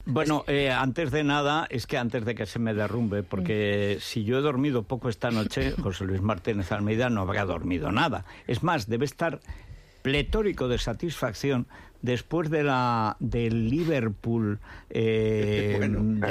Bueno, antes de nada, antes de que se me derrumbe, porque si yo he dormido poco esta noche, José Luis Martínez Almeida no habrá dormido nada. Es más, debe estar pletórico de satisfacción después de del Liverpool, de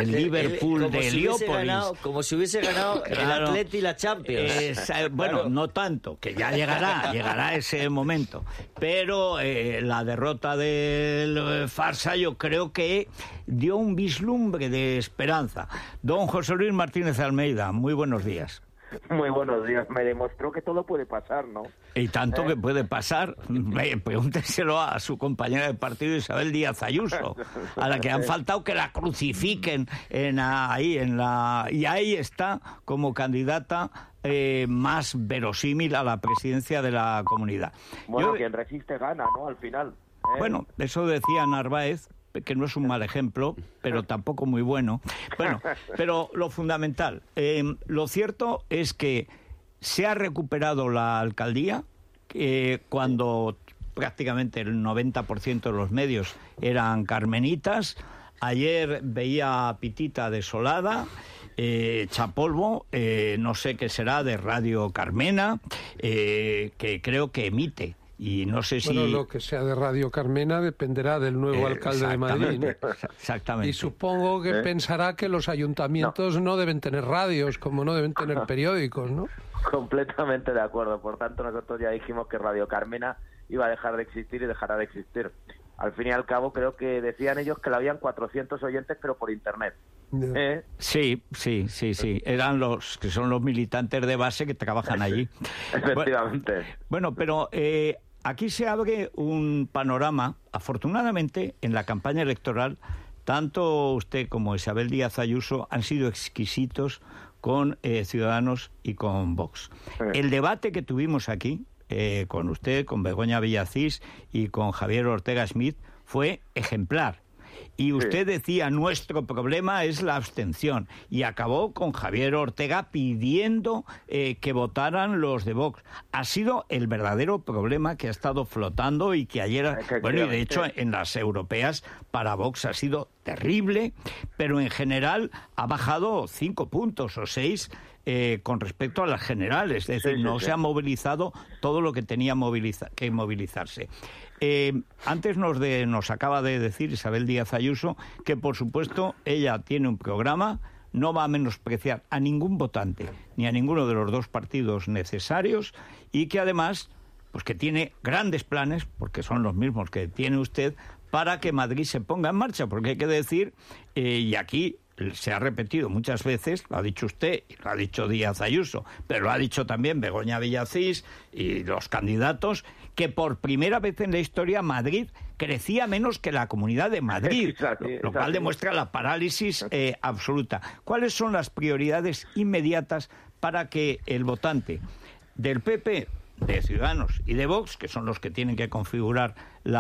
Heliópolis. Como si hubiese ganado el Atleti y la Champions. Bueno, no tanto, que ya llegará ese momento. Pero la derrota del Farsa yo creo que dio un vislumbre de esperanza. Don José Luis Martínez Almeida, muy buenos días. Muy buenos días. Me demostró que todo puede pasar, ¿no? Y tanto que puede pasar. Pregúnteselo a su compañera de partido Isabel Díaz Ayuso, a la que han faltado que la crucifiquen y ahí está como candidata más verosímil a la presidencia de la comunidad. Bueno, quien resiste gana, ¿no? Al final. Bueno, eso decía Narváez, que no es un mal ejemplo, pero tampoco muy bueno. Bueno, pero lo fundamental, lo cierto es que se ha recuperado la alcaldía, cuando prácticamente el 90% de los medios eran carmenitas. Ayer veía a Pitita desolada, echa polvo, no sé qué será de Radio Carmena, que creo que emite. Y no sé si... Bueno, lo que sea de Radio Carmena dependerá del nuevo alcalde de Madrid, ¿no? Exactamente. Y supongo que pensará que los ayuntamientos no deben tener radios, como no deben tener periódicos, ¿no? Completamente de acuerdo. Por tanto, nosotros ya dijimos que Radio Carmena iba a dejar de existir y dejará de existir. Al fin y al cabo, creo que decían ellos que la habían 400 oyentes, pero por Internet. Sí. Eran son los militantes de base que trabajan allí. Efectivamente. Bueno, pero aquí se abre un panorama. Afortunadamente, en la campaña electoral, tanto usted como Isabel Díaz Ayuso han sido exquisitos con Ciudadanos y con Vox. El debate que tuvimos aquí, con usted, con Begoña Villacís y con Javier Ortega Smith, fue ejemplar. Y usted decía, nuestro problema es la abstención. Y acabó con Javier Ortega pidiendo que votaran los de Vox. Ha sido el verdadero problema que ha estado flotando y que ayer... Bueno, y de hecho en las europeas para Vox ha sido terrible, pero en general ha bajado 5 puntos o 6 con respecto a las generales. Es decir, no se ha movilizado todo lo que tenía que movilizarse. Antes nos acaba de decir Isabel Díaz Ayuso que, por supuesto, ella tiene un programa, no va a menospreciar a ningún votante ni a ninguno de los dos partidos necesarios, y que además, pues que tiene grandes planes, porque son los mismos que tiene usted, para que Madrid se ponga en marcha, porque hay que decir, y aquí se ha repetido muchas veces, lo ha dicho usted y lo ha dicho Díaz Ayuso, pero lo ha dicho también Begoña Villacís y los candidatos, que por primera vez en la historia Madrid crecía menos que la Comunidad de Madrid, lo cual demuestra la parálisis absoluta. ¿Cuáles son las prioridades inmediatas para que el votante del PP, de Ciudadanos y de Vox, que son los que tienen que configurar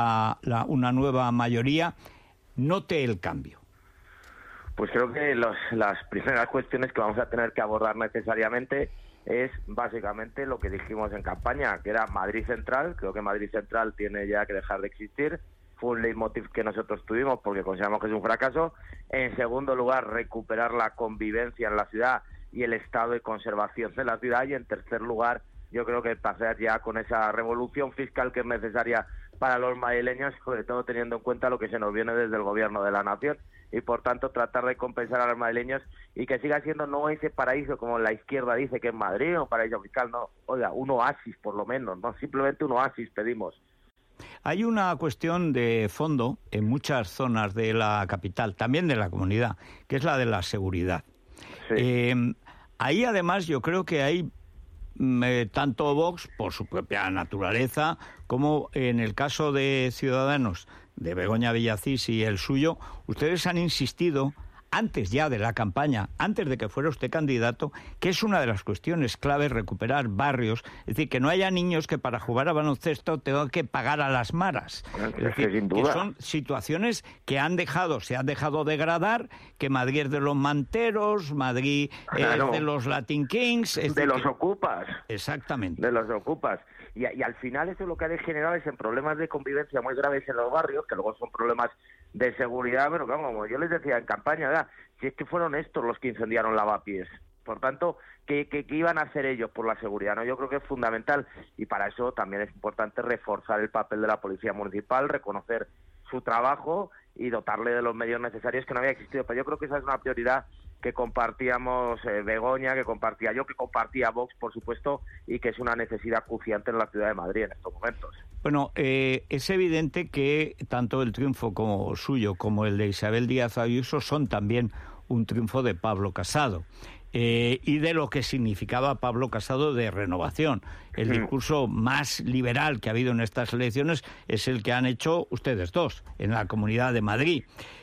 una nueva mayoría, note el cambio? Pues creo que las primeras cuestiones que vamos a tener que abordar necesariamente es básicamente lo que dijimos en campaña, que era Madrid Central. Creo que Madrid Central tiene ya que dejar de existir. Fue un leitmotiv que nosotros tuvimos porque consideramos que es un fracaso. En segundo lugar, recuperar la convivencia en la ciudad y el estado de conservación de la ciudad. Y en tercer lugar, yo creo que pasar ya con esa revolución fiscal que es necesaria para los madrileños, sobre todo teniendo en cuenta lo que se nos viene desde el gobierno de la nación, y por tanto tratar de compensar a los madrileños y que siga siendo no ese paraíso como la izquierda dice que es Madrid, un paraíso fiscal, no, oiga, un oasis por lo menos, no simplemente un oasis pedimos. Hay una cuestión de fondo en muchas zonas de la capital, también de la comunidad, que es la de la seguridad. Ahí además yo creo que hay tanto Vox, por su propia naturaleza, como en el caso de Ciudadanos, de Begoña Villacís y el suyo, ustedes han insistido, antes ya de la campaña, antes de que fuera usted candidato, que es una de las cuestiones claves recuperar barrios, es decir, que no haya niños que para jugar a baloncesto tengan que pagar a las maras. Es decir, sin duda, que son situaciones que se han dejado degradar, que Madrid es de los manteros, Madrid es de los Latin Kings... de los ocupas. Exactamente. De los ocupas. Y al final eso lo que ha degenerado es en problemas de convivencia muy graves en los barrios, que luego son problemas de seguridad, pero claro, como yo les decía en campaña, ¿verdad? Si es que fueron estos los que incendiaron Lavapiés. Por tanto, ¿qué iban a hacer ellos por la seguridad? ¿No? Yo creo que es fundamental, y para eso también es importante reforzar el papel de la Policía Municipal, reconocer su trabajo y dotarle de los medios necesarios que no había existido. Pero yo creo que esa es una prioridad que compartíamos Begoña, que compartía yo, que compartía Vox, por supuesto, y que es una necesidad acuciante en la ciudad de Madrid en estos momentos. Bueno, es evidente que tanto el triunfo como suyo como el de Isabel Díaz Ayuso son también un triunfo de Pablo Casado. Y de lo que significaba Pablo Casado de renovación. El discurso más liberal que ha habido en estas elecciones es el que han hecho ustedes dos en la Comunidad de Madrid.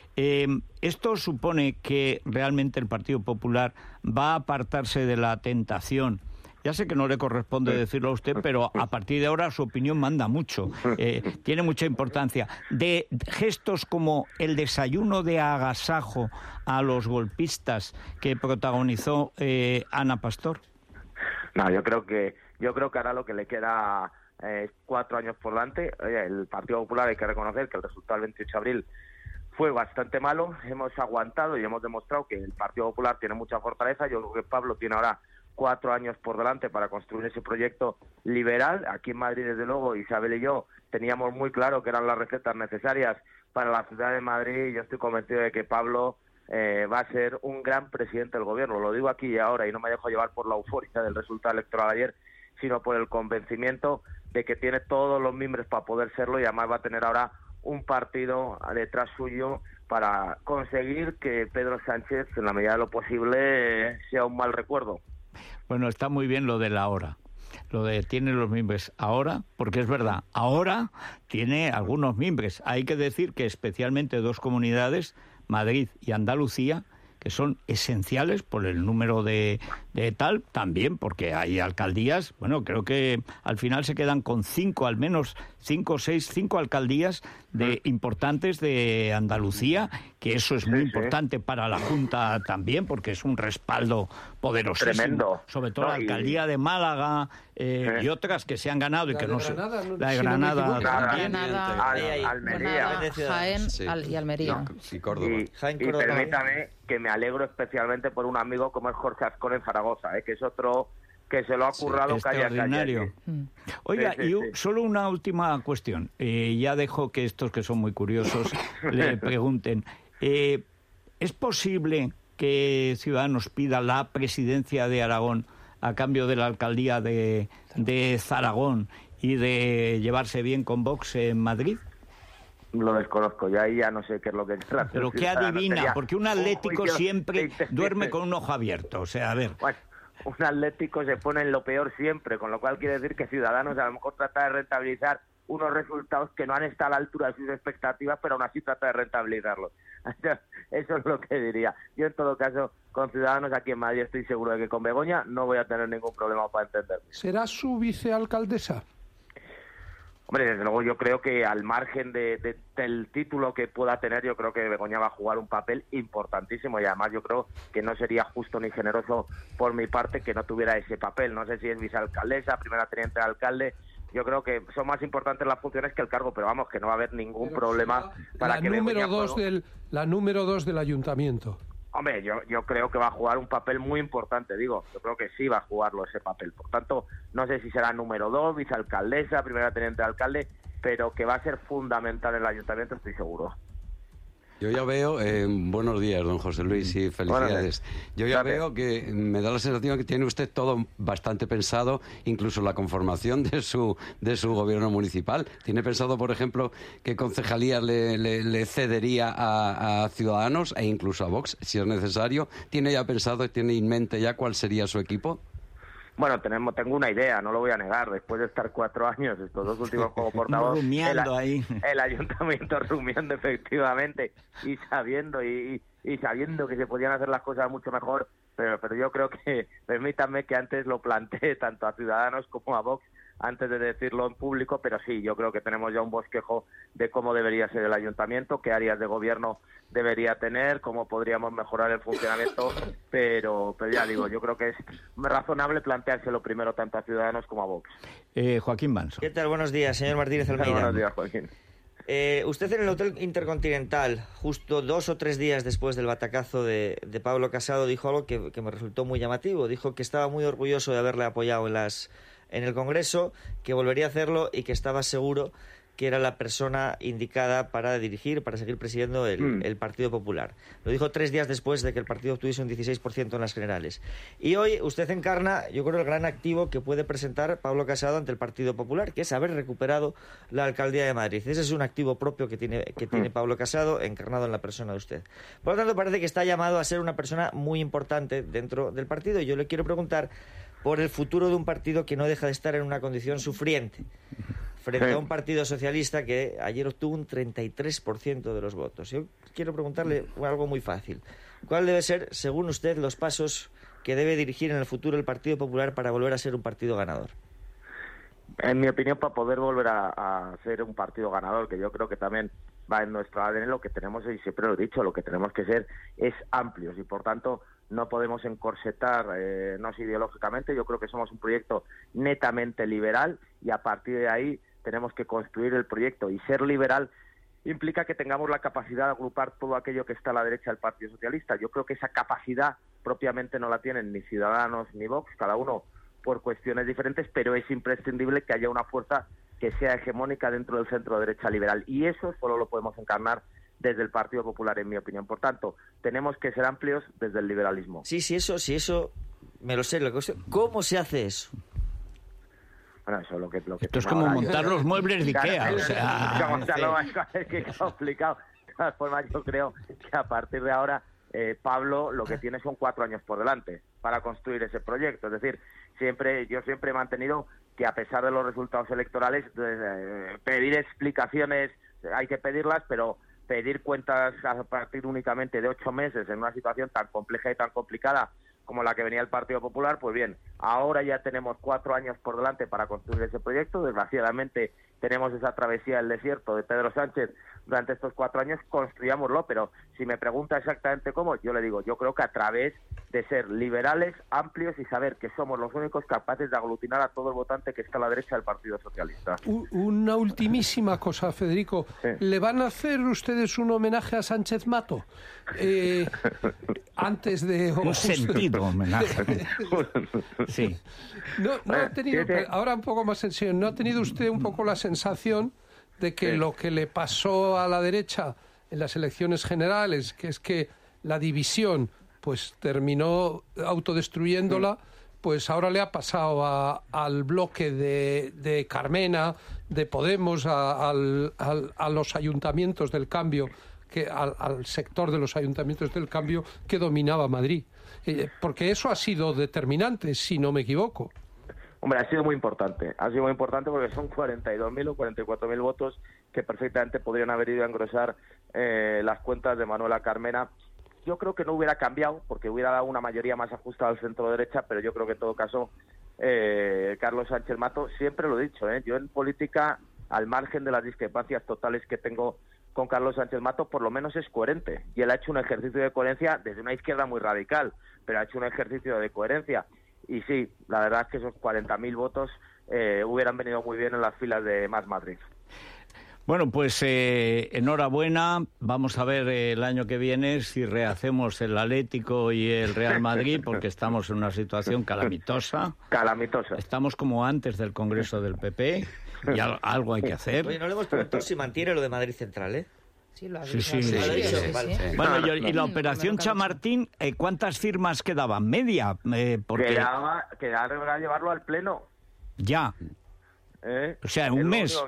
¿Esto supone que realmente el Partido Popular va a apartarse de la tentación? Ya sé que no le corresponde decirlo a usted, pero a partir de ahora su opinión manda mucho, tiene mucha importancia. De gestos como el desayuno de agasajo a los golpistas que protagonizó Ana Pastor. No, yo creo que ahora lo que le queda 4 años por delante. El Partido Popular, hay que reconocer que el resultado del 28 de abril fue bastante malo. Hemos aguantado y hemos demostrado que el Partido Popular tiene mucha fortaleza. Yo creo que Pablo tiene ahora 4 años por delante para construir ese proyecto liberal. Aquí en Madrid, desde luego, Isabel y yo teníamos muy claro que eran las recetas necesarias para la ciudad de Madrid, y yo estoy convencido de que Pablo va a ser un gran presidente del gobierno. Lo digo aquí y ahora, y no me dejo llevar por la euforia del resultado electoral ayer, sino por el convencimiento de que tiene todos los mimbres para poder serlo, y además va a tener ahora un partido detrás suyo para conseguir que Pedro Sánchez, en la medida de lo posible, sea un mal recuerdo. Bueno, está muy bien lo de la hora, lo de tiene los mimbres ahora, porque es verdad, ahora tiene algunos mimbres. Hay que decir que especialmente 2 comunidades, Madrid y Andalucía, que son esenciales por el número de tal, también porque hay alcaldías, bueno, creo que al final se quedan con 5, al menos 5 o 6, 5 alcaldías importantes de Andalucía, que eso es muy importante para la Junta también, porque es un respaldo poderosísimo. Tremendo. Sobre todo la alcaldía de Málaga y otras que se han ganado y que no sé. La de Granada también. Almería. Jaén y Almería. Sí, Córdoba. Y permítame que me alegro especialmente por un amigo como es Jorge Azcón en Zaragoza, que es otro que se lo ha currado extraordinario. Oiga, solo una última cuestión. Ya dejo que estos que son muy curiosos le pregunten. ¿Es posible que Ciudadanos pida la presidencia de Aragón a cambio de la alcaldía de Zaragón y de llevarse bien con Vox en Madrid? Lo desconozco, ya no sé qué es lo que... Pero ¿qué adivina? Porque un atlético siempre duerme con un ojo abierto. O sea, a ver... Bueno, un atlético se pone en lo peor siempre, con lo cual quiere decir que Ciudadanos a lo mejor trata de rentabilizar unos resultados que no han estado a la altura de sus expectativas, pero aún así trata de rentabilizarlos. Eso es lo que diría. Yo, en todo caso, con Ciudadanos aquí en Madrid estoy seguro de que con Begoña no voy a tener ningún problema para entenderme. ¿Será su vicealcaldesa? Hombre, desde luego yo creo que al margen del título que pueda tener, yo creo que Begoña va a jugar un papel importantísimo, y además yo creo que no sería justo ni generoso por mi parte que no tuviera ese papel. No sé si es vicealcaldesa, primera teniente de alcalde. Yo creo que son más importantes las funciones que el cargo, pero vamos, que no va a haber ningún problema para que Begoña... La número 2 del ayuntamiento. Hombre, yo creo que va a jugar un papel muy importante, yo creo que sí va a jugarlo ese papel. Por tanto, no sé si será número 2, vicealcaldesa, primera teniente de alcalde, pero que va a ser fundamental en el ayuntamiento, estoy seguro. Yo ya veo, buenos días, don José Luis, y felicidades. Yo ya veo que me da la sensación que tiene usted todo bastante pensado, incluso la conformación de su gobierno municipal. ¿Tiene pensado, por ejemplo, qué concejalías le cedería a Ciudadanos e incluso a Vox, si es necesario? ¿Tiene ya pensado, tiene en mente ya cuál sería su equipo? Bueno, tengo una idea, no lo voy a negar. Después de estar 4 años, estos 2 últimos como portavoz, el ayuntamiento rumiando efectivamente y sabiendo que se podían hacer las cosas mucho mejor, pero yo creo que, permítanme que antes lo planteé tanto a Ciudadanos como a Vox antes de decirlo en público, pero sí, yo creo que tenemos ya un bosquejo de cómo debería ser el ayuntamiento, qué áreas de gobierno debería tener, cómo podríamos mejorar el funcionamiento, pero ya digo, yo creo que es razonable planteárselo primero tanto a Ciudadanos como a Vox. Joaquín Manso. ¿Qué tal? Buenos días, señor Martínez Almeida. Buenos días, Joaquín. Usted en el Hotel Intercontinental, justo 2 o 3 días después del batacazo de Pablo Casado, dijo algo que me resultó muy llamativo. Dijo que estaba muy orgulloso de haberle apoyado en el Congreso, que volvería a hacerlo y que estaba seguro que era la persona indicada para dirigir, para seguir presidiendo el Partido Popular. Lo dijo 3 días después de que el partido obtuviese un 16% en las generales. Y hoy usted encarna, yo creo, el gran activo que puede presentar Pablo Casado ante el Partido Popular, que es haber recuperado la alcaldía de Madrid. Ese es un activo propio que tiene Pablo Casado, encarnado en la persona de usted. Por lo tanto, parece que está llamado a ser una persona muy importante dentro del partido. Y yo le quiero preguntar por el futuro de un partido que no deja de estar en una condición sufriente, frente a un partido socialista que ayer obtuvo un 33% de los votos. Yo quiero preguntarle algo muy fácil. ¿Cuál debe ser, según usted, los pasos que debe dirigir en el futuro el Partido Popular para volver a ser un partido ganador? En mi opinión, para poder volver a ser un partido ganador, que yo creo que también va en nuestro ADN, lo que tenemos, y siempre lo he dicho, lo que tenemos que ser es amplios y, por tanto, no podemos encorsetarnos ideológicamente. Yo creo que somos un proyecto netamente liberal y a partir de ahí tenemos que construir el proyecto, y ser liberal implica que tengamos la capacidad de agrupar todo aquello que está a la derecha del Partido Socialista. Yo creo que esa capacidad propiamente no la tienen ni Ciudadanos ni Vox, cada uno por cuestiones diferentes, pero es imprescindible que haya una fuerza que sea hegemónica dentro del centro derecha liberal, y eso solo lo podemos encarnar desde el Partido Popular, en mi opinión. Por tanto, tenemos que ser amplios desde el liberalismo. Sí, eso me lo sé. ¿Cómo se hace eso? Bueno, eso lo que esto es como montar los muebles de Ikea. O sea, es que es complicado. De todas formas, yo creo que a partir de ahora Pablo lo que tiene son 4 años por delante para construir ese proyecto. Es decir, yo siempre he mantenido que, a pesar de los resultados electorales, pedir explicaciones hay que pedirlas, pero pedir cuentas a partir únicamente de 8 meses en una situación tan compleja y tan complicada como la que venía el Partido Popular, pues bien, ahora ya tenemos 4 años por delante para construir ese proyecto. Desgraciadamente tenemos esa travesía del desierto de Pedro Sánchez durante estos 4 años, construyámoslo, pero si me pregunta exactamente cómo, yo le digo, yo creo que a través de ser liberales, amplios y saber que somos los únicos capaces de aglutinar a todo el votante que está a la derecha del Partido Socialista. Una ultimísima cosa, Federico. Sí. ¿Le van a hacer ustedes un homenaje a Sánchez Mato? Antes de... Un sentido homenaje. Sí. No ha tenido, ahora un poco más en serio, ¿no ha tenido usted un poco la sensación de que lo que le pasó a la derecha en las elecciones generales, que es que la división pues terminó autodestruyéndola, pues ahora le ha pasado al bloque de Carmena, de Podemos, a los ayuntamientos del cambio, al sector de los ayuntamientos del cambio que dominaba Madrid? Porque eso ha sido determinante, si no me equivoco. Hombre, ha sido muy importante porque son 42.000 o 44.000 votos que perfectamente podrían haber ido a engrosar las cuentas de Manuela Carmena. Yo creo que no hubiera cambiado porque hubiera dado una mayoría más ajustada al centro derecha, pero yo creo que en todo caso Carlos Sánchez Mato, siempre lo he dicho, yo en política, al margen de las discrepancias totales que tengo con Carlos Sánchez Mato, por lo menos es coherente, y él ha hecho un ejercicio de coherencia desde una izquierda muy radical, pero ha hecho un ejercicio de coherencia. Y sí, la verdad es que esos 40.000 votos hubieran venido muy bien en las filas de Más Madrid. Bueno, pues enhorabuena. Vamos a ver el año que viene si rehacemos el Atlético y el Real Madrid, porque estamos en una situación calamitosa. Calamitosa. Estamos como antes del Congreso del PP y algo hay que hacer. Oye, no le hemos preguntado si mantiene lo de Madrid Central, ¿eh? Sí, lo ha dicho. Sí. Bueno, y la operación Chamartín, ¿cuántas firmas quedaban? ¿Media? Porque... Quedaba llevarlo al Pleno. Ya. O sea, en un mes.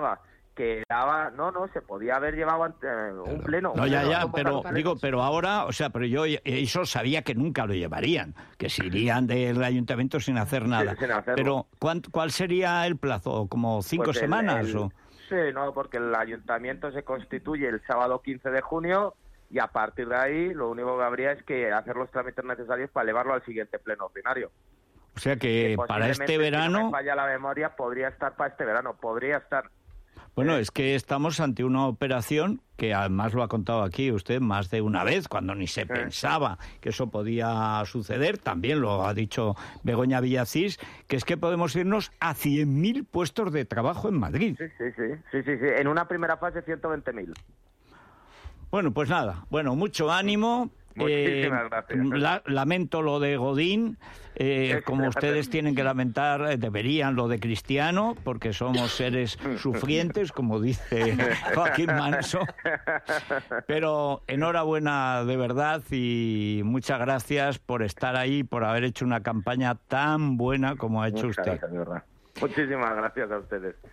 No, se podía haber llevado un Pleno. No, pero ahora, pero yo eso sabía que nunca lo llevarían, que se irían del ayuntamiento sin hacer nada. Sin hacerlo. Pero, ¿cuál sería el plazo? ¿Como 5 semanas? ¿O? Sí, no, porque el ayuntamiento se constituye el sábado 15 de junio y a partir de ahí lo único que habría es que hacer los trámites necesarios para elevarlo al siguiente pleno ordinario. O sea que para este verano... Si no me falla la memoria, podría estar para este verano, podría estar. Bueno, es que estamos ante una operación que además lo ha contado aquí usted más de una vez, cuando ni se pensaba que eso podía suceder. También lo ha dicho Begoña Villacís, que es que podemos irnos a 100.000 puestos de trabajo en Madrid. Sí. En una primera fase, 120.000. Bueno, pues nada. Bueno, mucho ánimo. Muchísimas gracias. Lamento lo de Godín, como ustedes tienen que lamentar, deberían lo de Cristiano, porque somos seres sufrientes, como dice Joaquín Manso. Pero enhorabuena de verdad y muchas gracias por estar ahí, por haber hecho una campaña tan buena como ha hecho usted. Gracias, muchísimas gracias a ustedes.